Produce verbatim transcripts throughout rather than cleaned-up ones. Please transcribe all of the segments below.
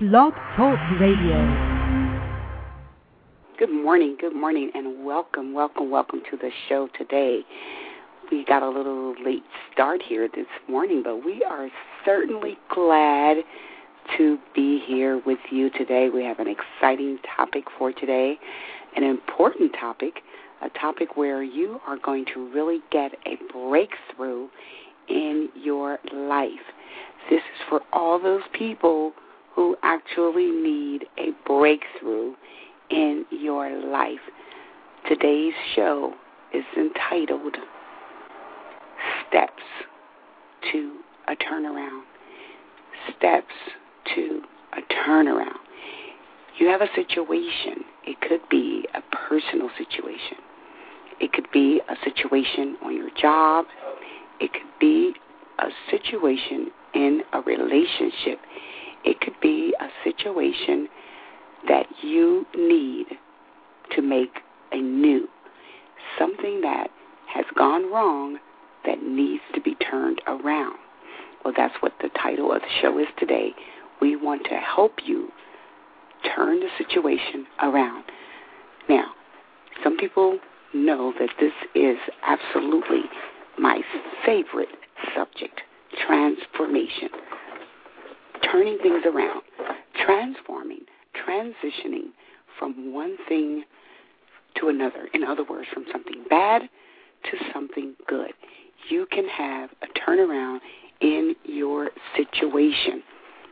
Blog Talk Radio. Good morning, good morning, and welcome, welcome, welcome to the show today. We got a little late start here this morning, but we are certainly glad to be here with you today. We have an exciting topic for today, an important topic, a topic where you are going to really get a breakthrough in your life. This is for all those people who actually need a breakthrough in your life. Today's show is entitled Steps to a Turnaround. Steps to a turnaround. You have a situation. It could be a personal situation. It could be a situation on your job. It could be a situation in a relationship. It could be a situation that you need to make anew. Something that has gone wrong that needs to be turned around. Well, that's what the title of the show is today. We want to help you turn the situation around. Now, some people know that this is absolutely my favorite subject, transformation. Turning things around, transforming, transitioning from one thing to another. In other words, from something bad to something good. You can have a turnaround in your situation.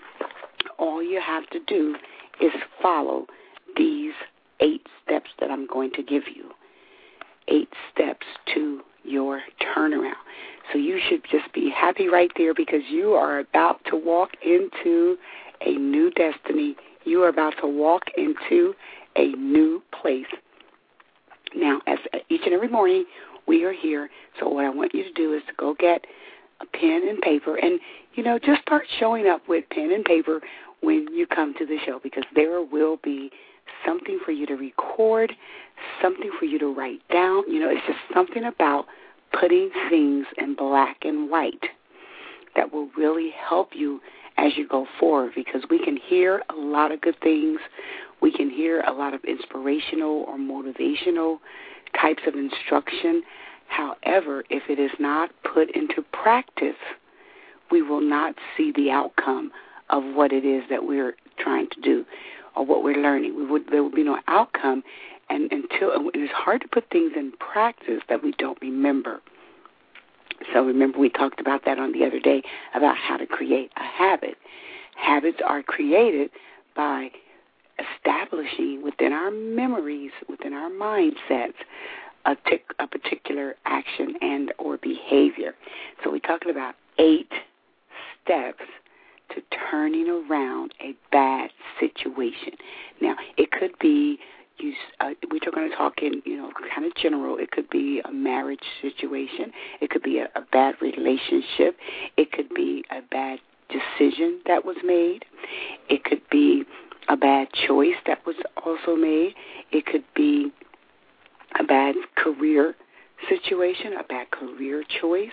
All you have to do is follow these eight steps that I'm going to give you. Eight steps to your turnaround. So you should just be happy right there because you are about to walk into a new destiny. You are about to walk into a new place. Now, as each and every morning, we are here. So what I want you to do is to go get a pen and paper and, you know, just start showing up with pen and paper when you come to the show because there will be something for you to record, something for you to write down. You know, it's just something about putting things in black and white that will really help you as you go forward because we can hear a lot of good things. We can hear a lot of inspirational or motivational types of instruction. However, if it is not put into practice, we will not see the outcome of what it is that we're trying to do or what we're learning. We would, there will be no outcome and until it is hard to put things in practice that we don't remember. So remember we talked about that on the other day about how to create a habit. Habits are created by establishing within our memories, within our mindsets, a, tic, a particular action and or behavior. So we're talking about eight steps to turning around a bad situation. Now, it could be, you, uh, we're going to talk in, you know, kind of general. It could be a marriage situation. It could be a, a bad relationship. It could be a bad decision that was made. It could be a bad choice that was also made. It could be a bad career situation, a bad career choice.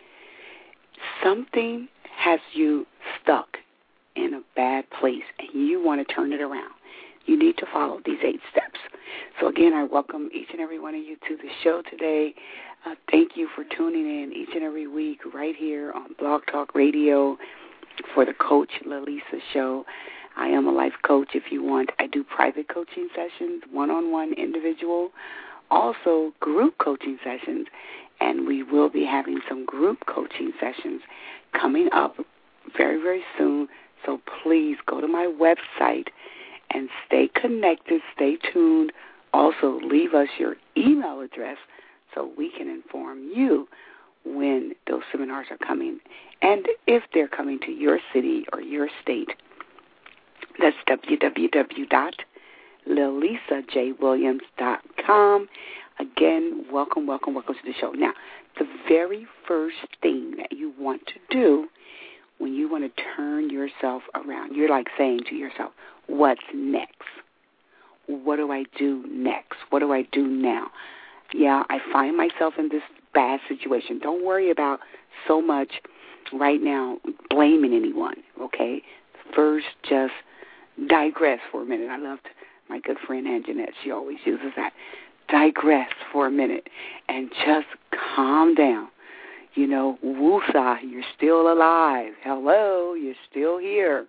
Something has you stuck in a bad place and you want to turn it around. You need to follow these eight steps. So again, I welcome each and every one of you to the show today. Uh, thank you for tuning in each and every week right here on Blog Talk Radio for the Coach Lalisa Show. I am a life coach if you want. I do private coaching sessions, one-on-one individual, also group coaching sessions, and we will be having some group coaching sessions coming up very, very soon. So please go to my website and stay connected, stay tuned. Also, leave us your email address so we can inform you when those seminars are coming and if they're coming to your city or your state. That's w w w dot lalisa j williams dot com. Again, welcome, welcome, welcome to the show. Now, the very first thing that you want to do when you want to turn yourself around, you're like saying to yourself, what's next? What do I do next? What do I do now? Yeah, I find myself in this bad situation. Don't worry about so much right now blaming anyone, okay? First, just digress for a minute. I loved my good friend Ann Jeanette. She always uses that. Digress for a minute and just calm down. You know, woosah, you're still alive. Hello, you're still here.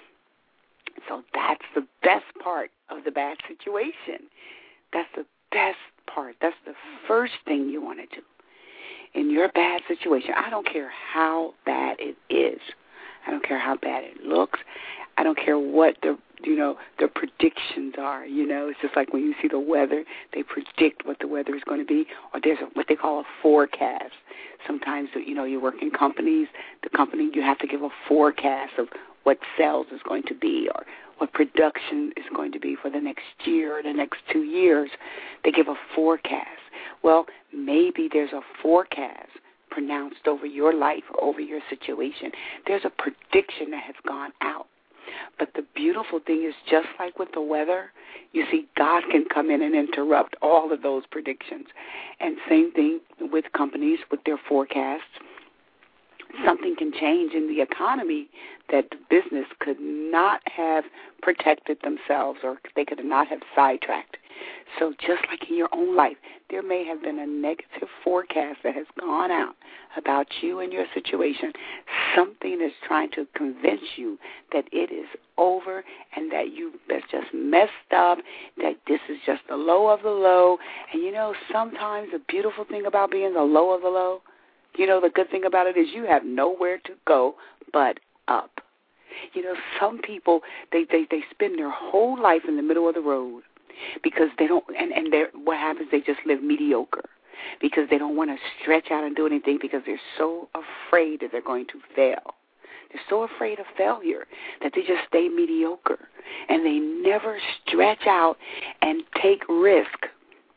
So that's the best part of the bad situation. That's the best part. That's the first thing you want to do. In your bad situation, I don't care how bad it is. I don't care how bad it looks. I don't care what the, you know, the predictions are. You know, it's just like when you see the weather, they predict what the weather is going to be, or there's a, what they call a forecast. Sometimes, you know, you work in companies, the company, you have to give a forecast of what sales is going to be or what production is going to be for the next year or the next two years. They give a forecast. Well, maybe there's a forecast pronounced over your life or over your situation. There's a prediction that has gone out. But the beautiful thing is, just like with the weather, you see, God can come in and interrupt all of those predictions. And same thing with companies with their forecasts. Something can change in the economy that the business could not have protected themselves, or they could not have sidetracked. So just like in your own life, there may have been a negative forecast that has gone out about you and your situation. Something is trying to convince you that it is over and that you have just messed up, that this is just the low of the low. And, you know, sometimes the beautiful thing about being the low of the low, you know, the good thing about it is you have nowhere to go but up. You know, some people, they, they, they spend their whole life in the middle of the road because they don't, and, and what happens, they just live mediocre because they don't want to stretch out and do anything because they're so afraid that they're going to fail. They're so afraid of failure that they just stay mediocre and they never stretch out and take risk.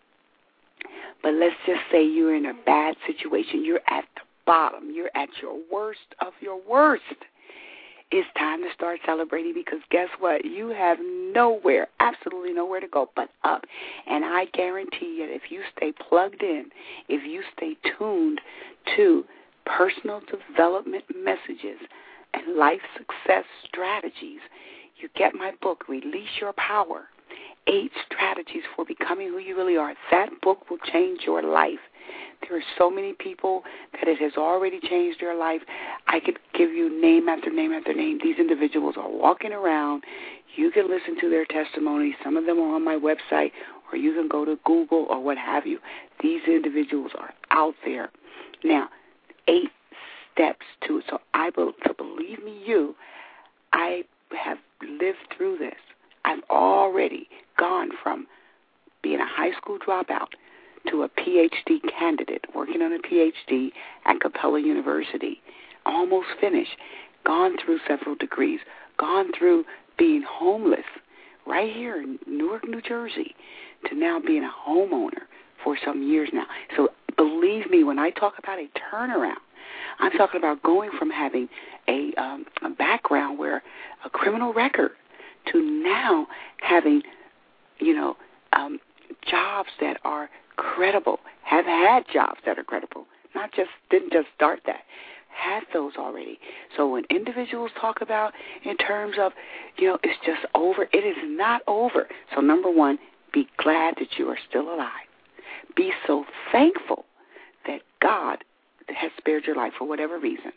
But let's just say you're in a bad situation. You're at the bottom. You're at your worst of your worst. It's time to start celebrating because guess what? You have nowhere, absolutely nowhere to go but up. And I guarantee you, if you stay plugged in, if you stay tuned to personal development messages and life success strategies, you get my book, Release Your Power. Eight strategies for becoming who you really are. That book will change your life. There are so many people that it has already changed their life. I could give you name after name after name. These individuals are walking around. You can listen to their testimonies. Some of them are on my website, or you can go to Google or what have you. These individuals are out there. Now, eight steps to it. So I so believe me, you, I have lived through this. I've already gone from being a high school dropout to a P H D candidate, working on a P H D at Capella University, almost finished, gone through several degrees, gone through being homeless right here in Newark, New Jersey, to now being a homeowner for some years now. So believe me, when I talk about a turnaround, I'm talking about going from having a, um, a background where a criminal record to now having, you know, um, jobs that are credible, have had jobs that are credible, not just, didn't just start that, had those already. So when individuals talk about in terms of, you know, it's just over, it is not over. So number one, be glad that you are still alive. Be so thankful that God has spared your life for whatever reason.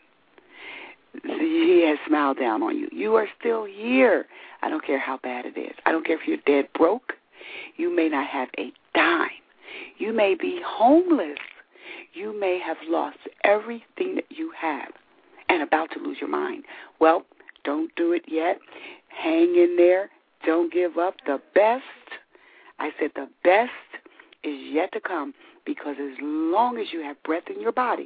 He has smiled down on you. You are still here. I don't care how bad it is. I don't care if you're dead broke. You may not have a dime. You may be homeless. You may have lost everything that you have and about to lose your mind. Well, don't do it yet. Hang in there. Don't give up. The best, I said the best is yet to come, because as long as you have breath in your body,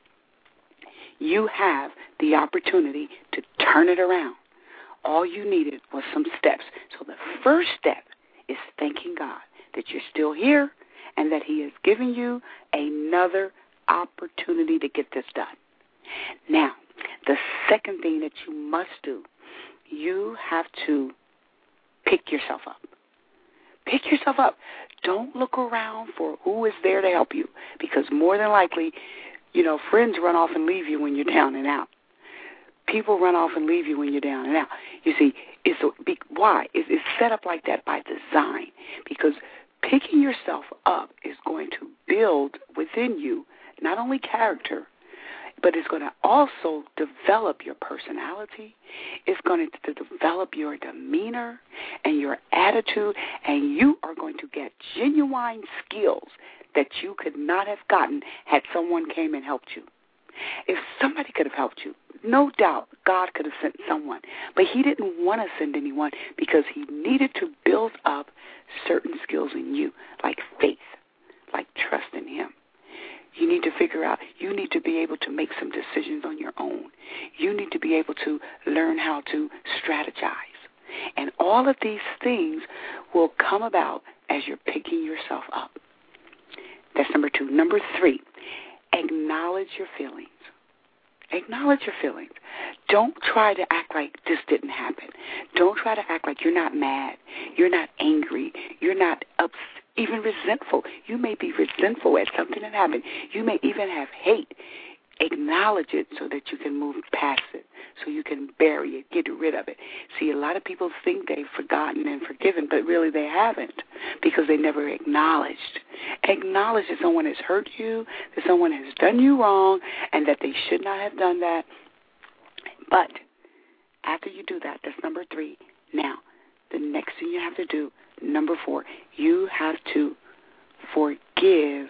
you have the opportunity to turn it around. All you needed was some steps. So the first step is thanking God that you're still here and that he has given you another opportunity to get this done. Now, the second thing that you must do, you have to pick yourself up. Pick yourself up. Don't look around for who is there to help you, because more than likely, you know, friends run off and leave you when you're down and out. People run off and leave you when you're down and out. You see, it's a, be, Why? It's, it's set up like that by design, because picking yourself up is going to build within you not only character, but it's going to also develop your personality. It's going to develop your demeanor and your attitude, and you are going to get genuine skills that you could not have gotten had someone came and helped you. If somebody could have helped you, no doubt God could have sent someone, but he didn't want to send anyone because he needed to build up certain skills in you, like faith, like trust in him. You need to figure out, you need to be able to make some decisions on your own. You need to be able to learn how to strategize. And all of these things will come about as you're picking yourself up. That's number two. Number three, acknowledge your feelings. Acknowledge your feelings. Don't try to act like this didn't happen. Don't try to act like you're not mad. You're not angry. You're not upset, even resentful. You may be resentful at something that happened. You may even have hate. Acknowledge it so that you can move past it, so you can bury it, get rid of it. See, a lot of people think they've forgotten and forgiven, but really they haven't, because they never acknowledged. Acknowledge that someone has hurt you, that someone has done you wrong, and that they should not have done that. But after you do that, that's number three. Now, the next thing you have to do, number four, you have to forgive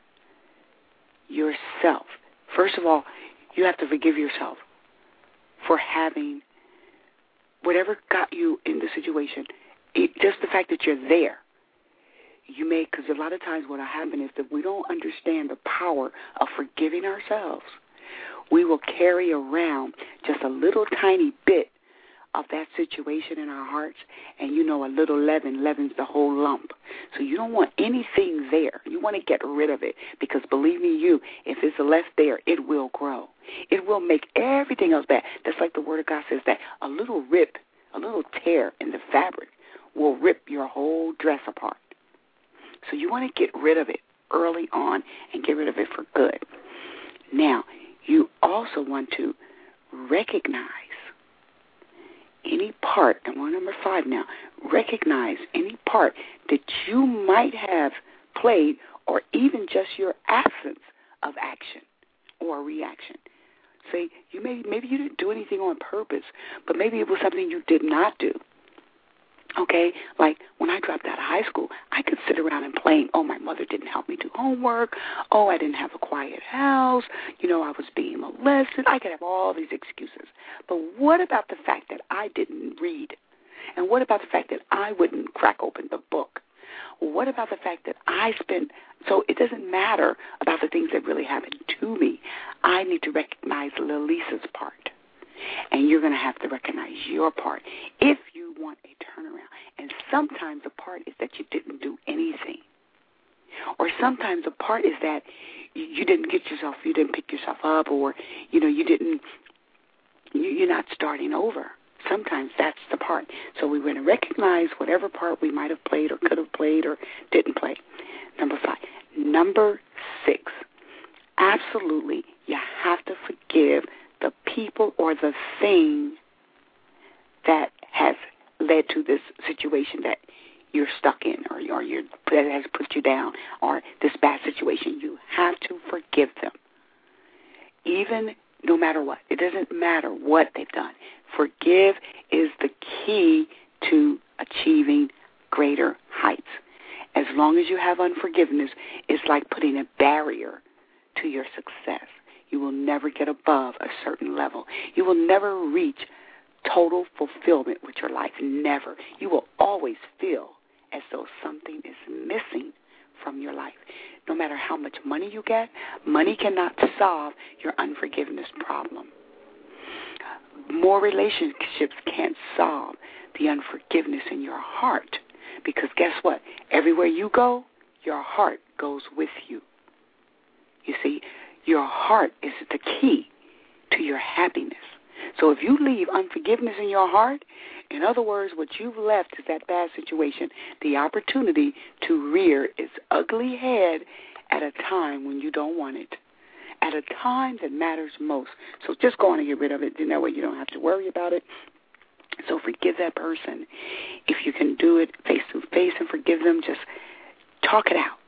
yourself. First of all, you have to forgive yourself for having whatever got you in the situation. It, just the fact that you're there. You may, because a lot of times what will happen is that we don't understand the power of forgiving ourselves. We will carry around just a little tiny bit of that situation in our hearts, and you know a little leaven leavens the whole lump. So you don't want anything there. You want to get rid of it, because believe me you, if it's left there, it will grow. It will make everything else bad. That's like the Word of God says, that a little rip, a little tear in the fabric will rip your whole dress apart. So you want to get rid of it early on and get rid of it for good. Now, you also want to recognize any part, and we're number five now, recognize any part that you might have played, or even just your absence of action or reaction. Say, you may, maybe you didn't do anything on purpose, but maybe it was something you did not do. Okay, like when I dropped out of high school, I could sit around and blame, oh, my mother didn't help me do homework, oh, I didn't have a quiet house, you know, I was being molested. I could have all these excuses. But what about the fact that I didn't read? And what about the fact that I wouldn't crack open the book? What about the fact that I spent, so it doesn't matter about the things that really happened to me. I need to recognize Lisa's part. And you're going to have to recognize your part if you want a turnaround. And sometimes the part is that you didn't do anything. Or sometimes the part is that you didn't get yourself, you didn't pick yourself up, or, you know, you didn't, you're not starting over. Sometimes that's the part. So we're going to recognize whatever part we might have played or could have played or didn't play. Number five. Number six. Absolutely, you have to forgive the people or the thing that has led to this situation that you're stuck in, or, or you're, that has put you down, or this bad situation. You have to forgive them, even no matter what. It doesn't matter what they've done. Forgive is the key to achieving greater heights. As long as you have unforgiveness, it's like putting a barrier to your success. You will never get above a certain level. You will never reach total fulfillment with your life. Never. You will always feel as though something is missing from your life. No matter how much money you get, money cannot solve your unforgiveness problem. More relationships can't solve the unforgiveness in your heart, because guess what? Everywhere you go, your heart goes with you. You see, your heart is the key to your happiness. So if you leave unforgiveness in your heart, in other words, what you've left is that bad situation, the opportunity to rear its ugly head at a time when you don't want it, at a time that matters most. So just go on and get rid of it. That way you don't have to worry about it. So forgive that person. If you can do it face to face and forgive them, just talk it out.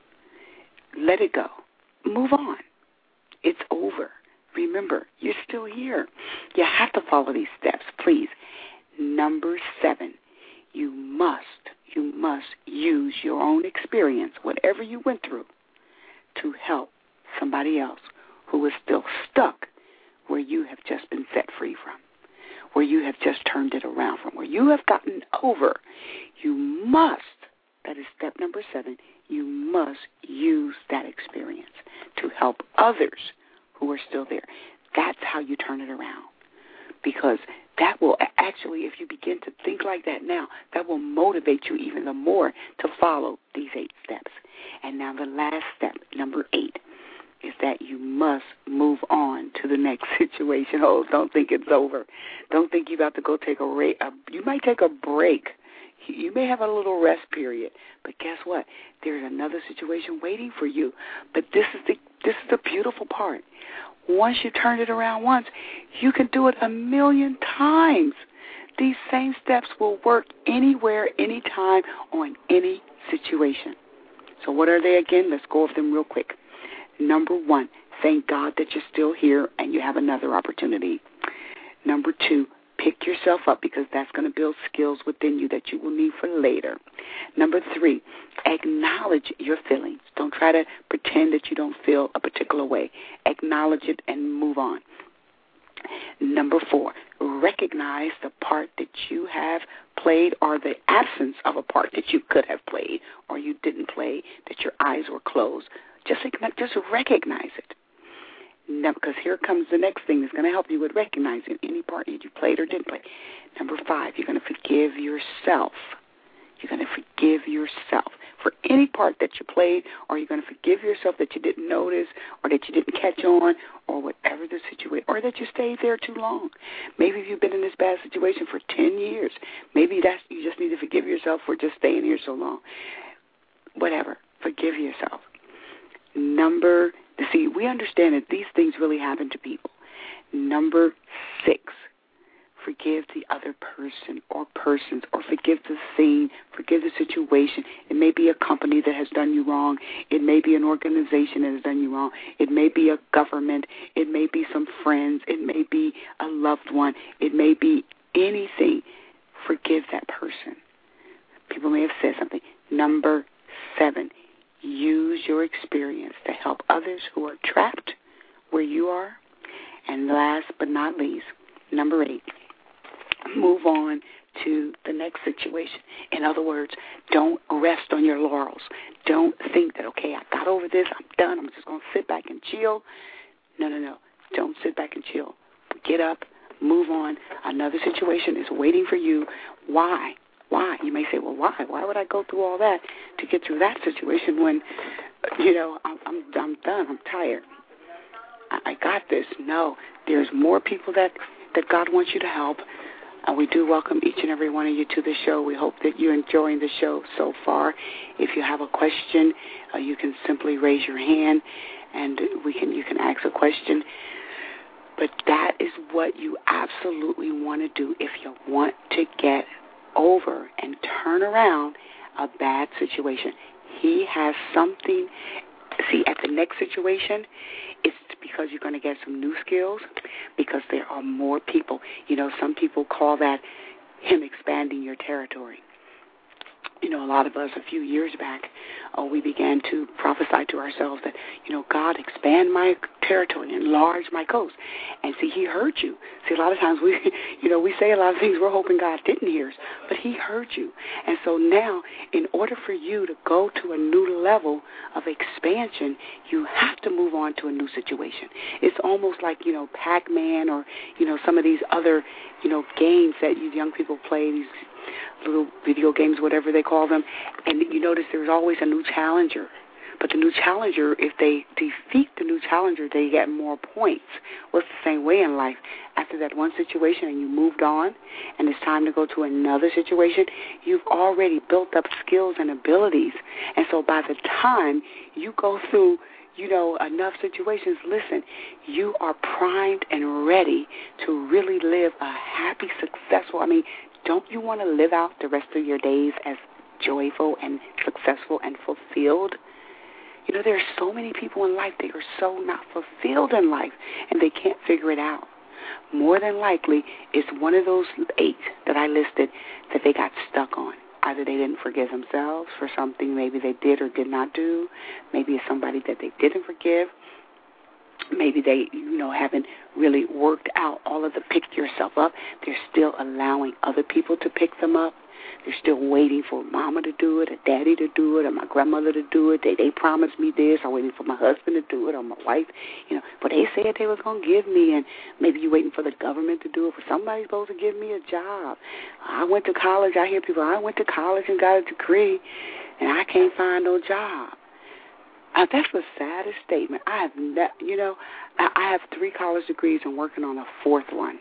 Let it go. Move on. It's over. Remember, you're still here. You have to follow these steps, please. Number seven, you must, you must use your own experience, whatever you went through, to help somebody else who is still stuck where you have just been set free from, where you have just turned it around from, where you have gotten over. You must, that is step number seven, you must use that experience to help others who are still there. That's how you turn it around. Because that will actually, if you begin to think like that now, that will motivate you even the more to follow these eight steps. And now the last step, number eight, is that you must move on to the next situation. Oh, don't think it's over. Don't think you're about to go take a break. You might take a break. You may have a little rest period, but guess what? There's another situation waiting for you. But this is the this is the beautiful part. Once you turn it around once, you can do it a million times. These same steps will work anywhere, anytime, on any situation. So what are they again? Let's go over them real quick. Number one, thank God that you're still here and you have another opportunity. Number two, pick yourself up because that's going to build skills within you that you will need for later. Number three, acknowledge your feelings. Don't try to pretend that you don't feel a particular way. Acknowledge it and move on. Number four, recognize the part that you have played or the absence of a part that you could have played or you didn't play, that your eyes were closed. Just, just recognize it. Now, because here comes the next thing that's going to help you with recognizing any part that you played or didn't play. Number five, you're going to forgive yourself. You're going to forgive yourself for any part that you played, or you're going to forgive yourself that you didn't notice or that you didn't catch on or whatever the situation, or that you stayed there too long. Maybe you've been in this bad situation for ten years. Maybe that's you just need to forgive yourself for just staying here so long. Whatever. Forgive yourself. Number, see, we understand that these things really happen to people. Number six, forgive the other person or persons, or forgive the scene, forgive the situation. It may be a company that has done you wrong. It may be an organization that has done you wrong. It may be a government. It may be some friends. It may be a loved one. It may be anything. Forgive that person. People may have said something. Number seven, use your experience to help others who are trapped where you are. And last but not least, number eight, move on to the next situation. In other words, don't rest on your laurels. Don't think that, okay, I got over this, I'm done, I'm just going to sit back and chill. No, no, no. Don't sit back and chill. Get up, move on. Another situation is waiting for you. Why? Why? You may say, well, why? Why would I go through all that to get through that situation when, you know, I'm I'm, I'm done, I'm tired. I, I got this. No, there's more people that, that God wants you to help. And we do welcome each and every one of you to the show. We hope that you're enjoying the show so far. If you have a question, uh, you can simply raise your hand, and we can you can ask a question. But that is what you absolutely want to do if you want to get over and turn around a bad situation. He has something. See, at the next situation, it's because you're going to get some new skills, because there are more people. You know, some people call that him expanding your territory. You know, a lot of us a few years back, oh, we began to prophesy to ourselves that, you know, God, expand my territory, enlarge my coast. And see, he heard you. See, a lot of times we, you know, we say a lot of things we're hoping God didn't hear us, but he heard you. And so now, in order for you to go to a new level of expansion, you have to move on to a new situation. It's almost like, you know, Pac-Man or, you know, some of these other, you know, games that you young people play, these little video games, whatever they call them, and you notice there's always a new challenger. But the new challenger, if they defeat the new challenger, they get more points. Well, it's the same way in life. After that one situation and you moved on, and it's time to go to another situation, you've already built up skills and abilities. And so by the time you go through, you know, enough situations, listen, you are primed and ready to really live a happy, successful, I mean, don't you want to live out the rest of your days as joyful and successful and fulfilled? You know, there are so many people in life, they are so not fulfilled in life, and they can't figure it out. More than likely, it's one of those eight that I listed that they got stuck on. Either they didn't forgive themselves for something maybe they did or did not do. Maybe it's somebody that they didn't forgive. Maybe they, you know, haven't really worked out all of the pick yourself up. They're still allowing other people to pick them up. They're still waiting for mama to do it, or daddy to do it, or my grandmother to do it. They they promised me this. I'm waiting for my husband to do it, or my wife. You know, but they said they was going to give me, and maybe you're waiting for the government to do it, for somebody's supposed to give me a job. I went to college. I hear people, I went to college and got a degree, and I can't find no job. Uh, that's the saddest statement. I have, ne- you know, I, I have three college degrees and working on a fourth one.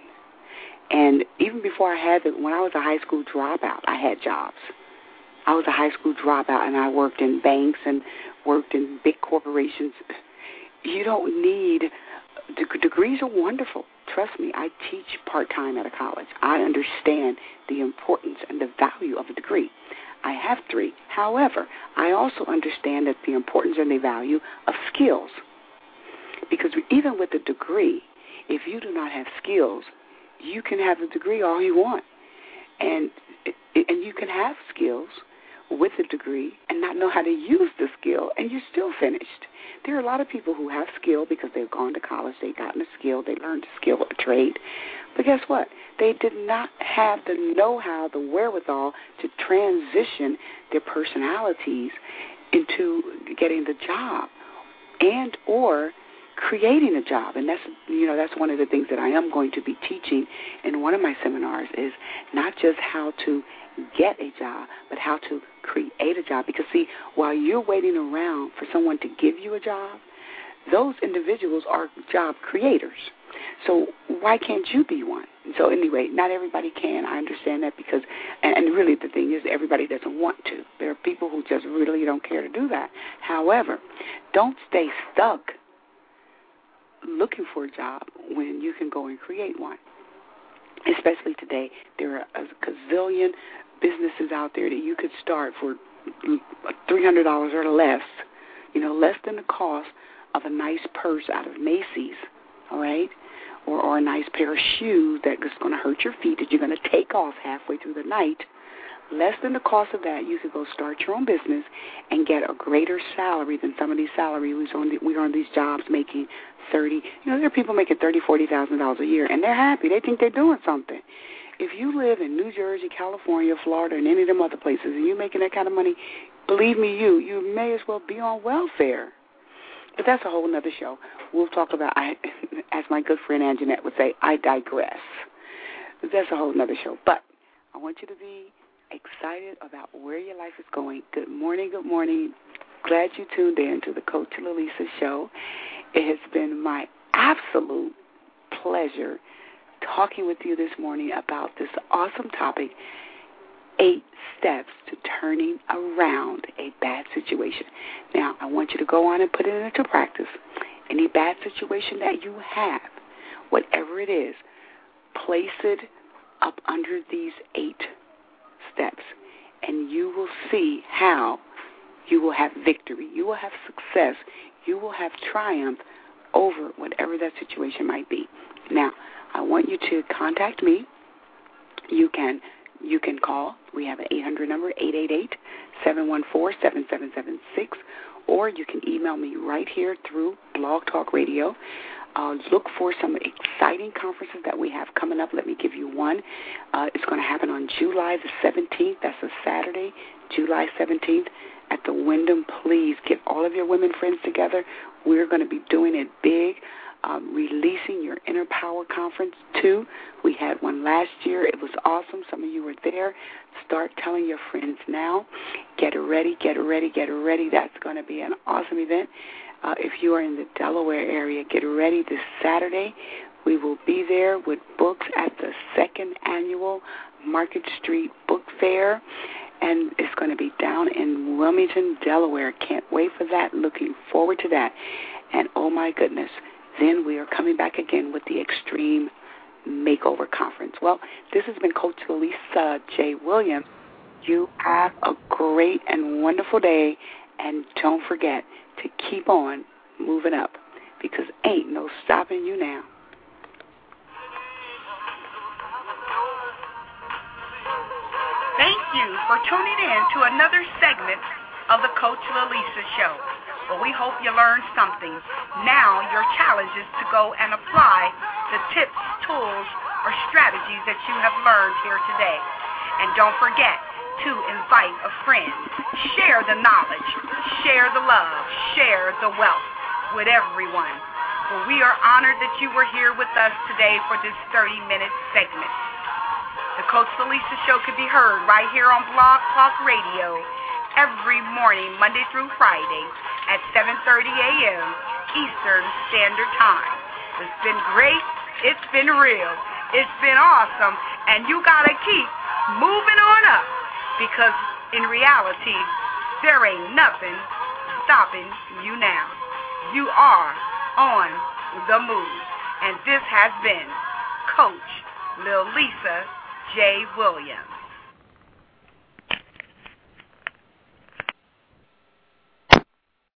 And even before I had it, when I was a high school dropout, I had jobs. I was a high school dropout, and I worked in banks and worked in big corporations. You don't need – degrees are wonderful. Trust me, I teach part-time at a college. I understand the importance and the value of a degree. I have three. However, I also understand that the importance and the value of skills. Because even with a degree, if you do not have skills, you can have a degree all you want. And and you can have skills with a degree and not know how to use the skill, and you're still finished. There are a lot of people who have skill because they've gone to college, they've gotten a skill, they learned a skill, a trade. But guess what? They did not have the know-how, the wherewithal to transition their personalities into getting the job and or creating a job. And that's, you know, that's one of the things that I am going to be teaching in one of my seminars, is not just how to get a job, but how to create a job. Because, see, while you're waiting around for someone to give you a job, those individuals are job creators. So why can't you be one? So anyway, not everybody can. I understand that, because, and, and really the thing is, everybody doesn't want to. There are people who just really don't care to do that. However, don't stay stuck looking for a job when you can go and create one. Especially today, there are a gazillion businesses out there that you could start for three hundred dollars or less, you know, less than the cost of a nice purse out of Macy's, all right, or, or a nice pair of shoes that is going to hurt your feet that you're going to take off halfway through the night. Less than the cost of that, you could go start your own business and get a greater salary than some of these salaries. We are on these jobs making thirty. You know, there are people making thirty, forty thousand dollars a year, and they're happy. They think they're doing something. If you live in New Jersey, California, Florida, and any of them other places, and you're making that kind of money, believe me, you you may as well be on welfare. But that's a whole other show. We'll talk about, I, as my good friend Anjanette would say, I digress. But that's a whole other show. But I want you to be excited about where your life is going. Good morning, good morning. Glad you tuned in to the Coach Lalisa Show. It has been my absolute pleasure talking with you this morning about this awesome topic, eight steps to turning around a bad situation. Now, I want you to go on and put it into practice. Any bad situation that you have, whatever it is, place it up under these eight steps, and you will see how you will have victory. You will have success. You will have triumph over whatever that situation might be. Now, I want you to contact me. You can you can call. We have an eight hundred number, eight eight eight, seven one four, seven seven seven six, or you can email me right here through Blog Talk Radio. Uh, look for some exciting conferences that we have coming up. Let me give you one. Uh, it's going to happen on July the seventeenth. That's a Saturday, July seventeenth, at the Wyndham. Please get all of your women friends together. We're going to be doing it big. Um, Releasing Your Inner Power Conference two. We had one last year. It was awesome. Some of you were there. Start telling your friends now. Get ready, get ready, get ready. That's going to be an awesome event. Uh, if you are in the Delaware area, get ready this Saturday. We will be there with books at the second annual Market Street Book Fair, and it's going to be down in Wilmington, Delaware. Can't wait for that. Looking forward to that. And oh, my goodness, then we are coming back again with the Extreme Makeover Conference. Well, this has been Coach Lisa J. Williams. You have a great and wonderful day, and don't forget to keep on moving up, because ain't no stopping you now. Thank you for tuning in to another segment of the Coach Lisa Show. Well, we hope you learned something. Now your challenge is to go and apply the tips, tools, or strategies that you have learned here today. And don't forget to invite a friend. Share the knowledge, share the love, share the wealth with everyone. Well, we are honored that you were here with us today for this thirty-minute segment. The Coach Lisa Show can be heard right here on Blog Talk Radio every morning, Monday through Friday at seven thirty a.m. Eastern Standard Time. It's been great. It's been real. It's been awesome. And you got to keep moving on up, because in reality, there ain't nothing stopping you now. You are on the move. And this has been Coach Lil Lisa J. Williams.